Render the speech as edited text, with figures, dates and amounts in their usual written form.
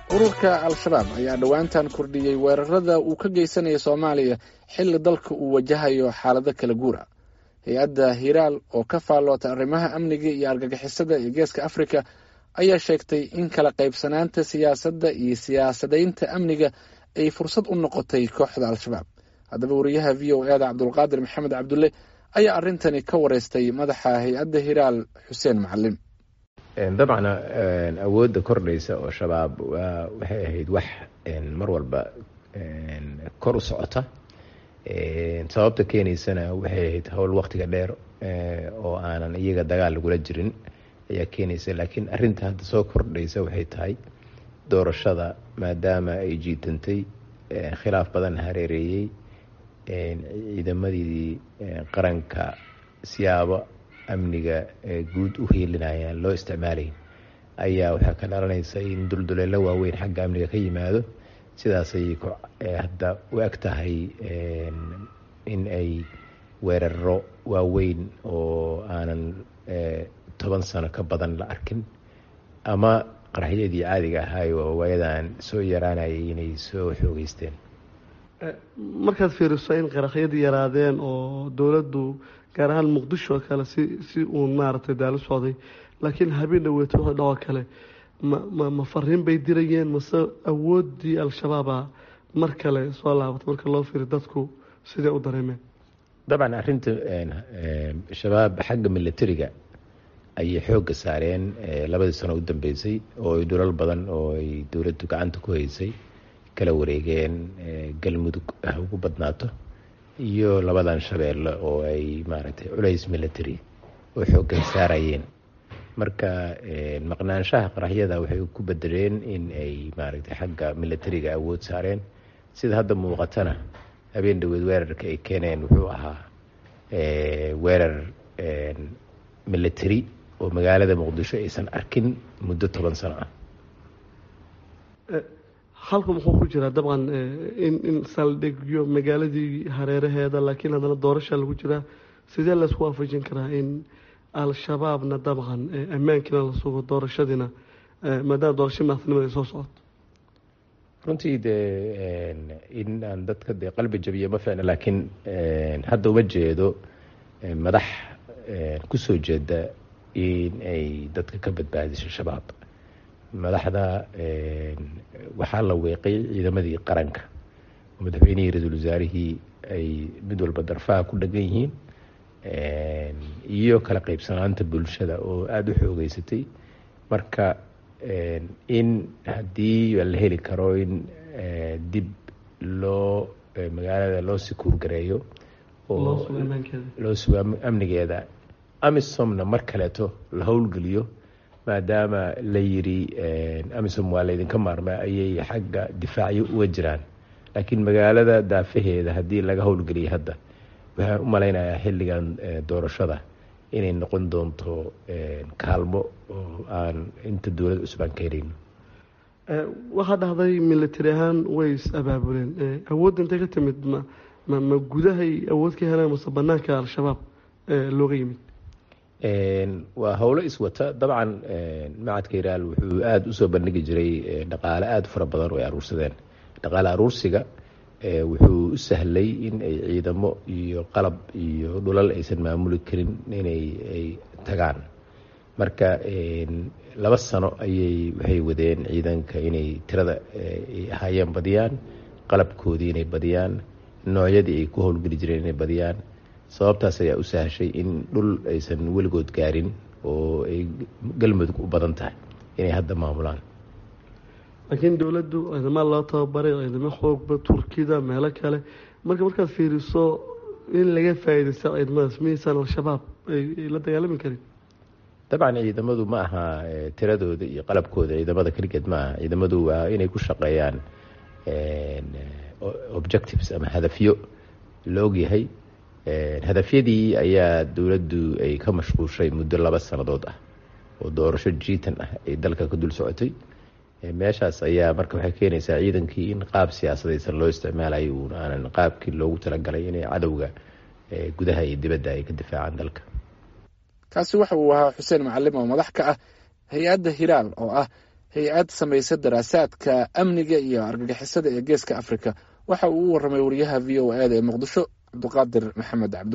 ururka al-shabaab ayaa dhowaantan kordhiyey weerarada uu ka geysanaya soomaaliya xilli dalka uu wajahayo xaalado kala guura. hay-adda hiiraal oo ka faalloota arrimaha amniga iyo argagixisada ee geeska afrika ayaa sheegtay in kala qaybsanaanta siyaasadda iyo siyaasadaynta amniga ay fursad u noqotay kooxda al-shabaab. haddaba wariyaha v o e da cabdulqaadir maxamed cabdulle ayaa arrintani ka wareystay madaxa hay-adda hiiraal xuseen macalin. dabcan awoodda kordhaysa oo shabaab waxay ahayd wax mar walba kor u socota. sababta keenaysana waxay ahayd howl waqtiga dheer oo aanan iyaga dagaal lagula jirin ayaa keenaysa. laakiin arinta hadda soo kordhaysa waxay tahay doorashada, maadaama ay jiitantay, khilaaf badan hareereeyey, ciidamadii qaranka siyaabo amniga guud u hiilinayaan loo isticmaalay, ayaa waxaa ka dhalanaysa in dulduleelo waaweyn xagga amniga ka yimaado. sidaasay hadda u eg tahay in ay weeraro waaweyn oo aanan 10 sano ka badan la arkin, ama qaraxyadii caadiga ahaay oo waayadan soo yaraanayay inay soo xoogeysteen. markaad fiiriso in qaraxyadii yaraadeen oo dowladdu gaar ahaan muqdisho kale si uun maaragtay daalo socday, laakiin habeen dhaweeto waxa dhacoo kale ma fariin bay dirayeen mase awoodii al-shabaaba mar kale soo laabatay marka loo fiiriyo dadku sidee u dareemeen? dabcan arrinta shabaab xagga militariga ayay xoogga saareen 2 sano u dambeysay, oo ay dhulal badan oo ay dowladdu gacanta ku haysay kala wareegeen. galmudug ugu badnaato iyo 2 shabeelle oo ay maaragtay culays military oo xooggan saarayeen. marka maqnaanshaha qaraxyada waxay ku bedeleen in ay maaragtay xagga militariga awood saareen. sida hadda muuqatana habeen dhaweed weerarka ay keeneen wuxuu ahaa weerar military oo magaalada muqdisho aysan arkin muddo 10 sano ah. halka muxuu ku jiraa dabcan in saldhigyo magaaladii hareeraheeda, laakiin haddana doorasha lagu jiraa. sidee laisku waafajin karaa in al-shabaabna dabcan ammaankiina la sugo, doorashadiina maadaama doorasho madaxtinimada ay soo socoto? runtii dee in aan dadka dee qalbi jabiyo ma fiicna, laakiin hadda uma jeedo madax kusoo jeeda in ay dadka ka badbaadiso shabaab. madaxda waxaa la weeqay ciidamadii qaranka, madaxweynihii ra-iisul wasaarihii ay mid walba darfaha ku dhagan yihiin, iyo kala qaybsanaanta bulshada oo aada u xoogeysatay. marka in haddii la heli karo in dib loo magaalada loo sikuur gareeyo oo loo sugo amnigeeda, amisomna mar kaleeto la howlgeliyo, maadaama la yiri amisom waa laydinka maarmaa, ayay xagga difaacyo uga jiraan. laakiin magaalada daafaheeda haddii laga howlgeliyo hadda, waxaan u malaynayaa xilligan doorashada inay noqon doonto kaalmo oo aan inta dowlad cusub aan ka helin. waxaa dhahday military ahaan way is-abaabuleen. awoodda intay ka timid ma gudahay awood ka heleen mase banaanka al-shabaab looga yimid? waa howlo iswata. dabcan macadka hiiraal wuxuu aada usoo bandhigi jiray dhaqaale aada fara badan oo ay aruursadeen. dhaqaale aruursiga wuxuu u sahlay in ay ciidamo iyo qalab iyo dhulal aysan maamuli karin inay tagaan. marka 2 sano waxay wadeen ciidanka inay tirada ay ahaayeen badiyaan, qalabkoodii inay badiyaan, noocyadii ay ku howlgeli jireen inay badiyaan. sababtaas ayaa u sahashay in dhul aysan weligood gaarin oo ay galmudug u badan tahay inay hadda maamulaan. laakiin dowladdu ciidamo loo tababaray, ciidamo xoogba turkida meelo kale, markaad fiiriso in laga faa'iidaysto ciidamadaas miyaysan al-shabaab ay la dagaalami karin? dabcan ciidamadu ma aha tiradooda iyo qalabkooda ciidamada keligeed ma aha. ciidamadu waa inay ku shaqeeyaan objectives ama hadafyo la ogyahay. hadafyadii ayaa dowladdu ay ka mashquushay muddo 2 sannadood ah oo doorasho jiitan ah ay dalka ka dul socotay. meeshaas ayaa marka waxay keenaysaa ciidankii in qaab siyaasadaysan loo isticmaalayo uun aanan qaabkii loogu talagalay inay cadowga gudaha iyo dibadda ay ka difaacaan dalka. kaasi waxa uu ahaa xuseen macalin oo madax ka ah hay-adda hiiraal oo ah hay-ad samaysa daraasaadka amniga iyo argagixisada ee geeska afrika waxa uu u warramay wariyaha v o a da ee muqdisho cabdiqaadir maxamed cabdi.